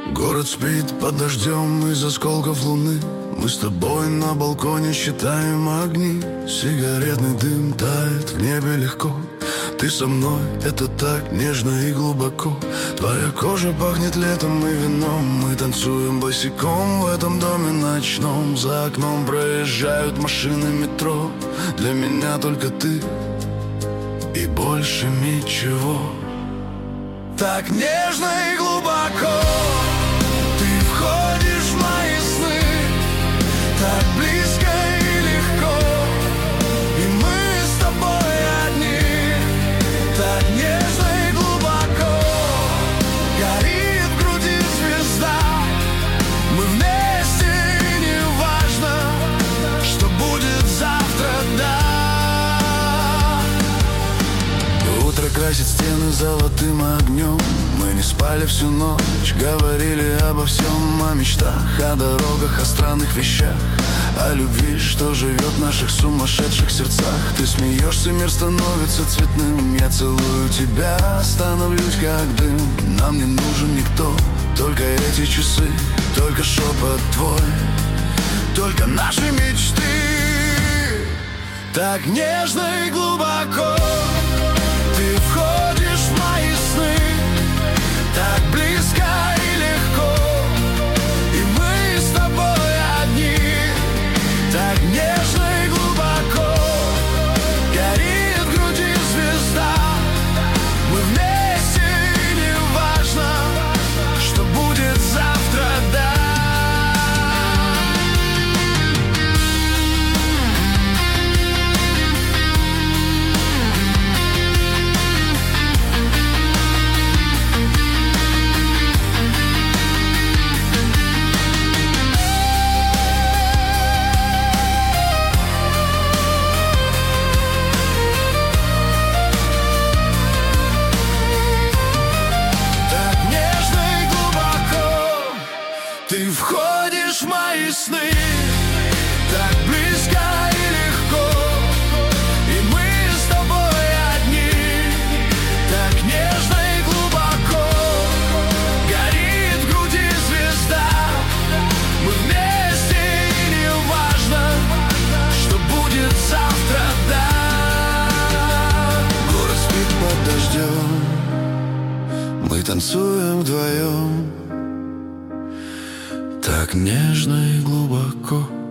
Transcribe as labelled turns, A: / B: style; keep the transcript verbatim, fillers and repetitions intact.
A: Город спит под дождем из осколков луны. Мы с тобой на балконе считаем огни. Сигаретный дым тает в небе легко. Ты со мной, это так нежно и глубоко. Твоя кожа пахнет летом и вином. Мы танцуем босиком в этом доме ночном. За окном проезжают машины метро. Для меня только ты и больше ничего. Так нежно и глубоко ты входишь в мои сны. Так близко и легко, и мы с тобой одни. Так нежно и глубоко горит в груди звезда. Мы вместе, и не важно, что будет завтра, да. Утро красит стены золотым огнем. Мы не спали всю ночь, говорили обо всем. О мечтах, о дорогах, о странных вещах, о любви, что живет в наших сумасшедших сердцах. Ты смеешься, мир становится цветным. Я целую тебя, становлюсь как дым. Нам не нужен никто, только эти часы, только шепот твой, только наши мечты. Так нежно и глубоко ты входишь в мои сны. Так близко и легко, и мы с тобой одни. Так нежно и глубоко горит в груди звезда. Мы вместе, и не важно, что будет завтра, да. Ты входишь в мои сны. Так близко и легко, и мы с тобой одни. Так нежно и глубоко горит в груди звезда. Мы вместе, и не важно, что будет завтра, да. Город спит под дождем. Мы танцуем вдвоем. Так нежно и глубоко.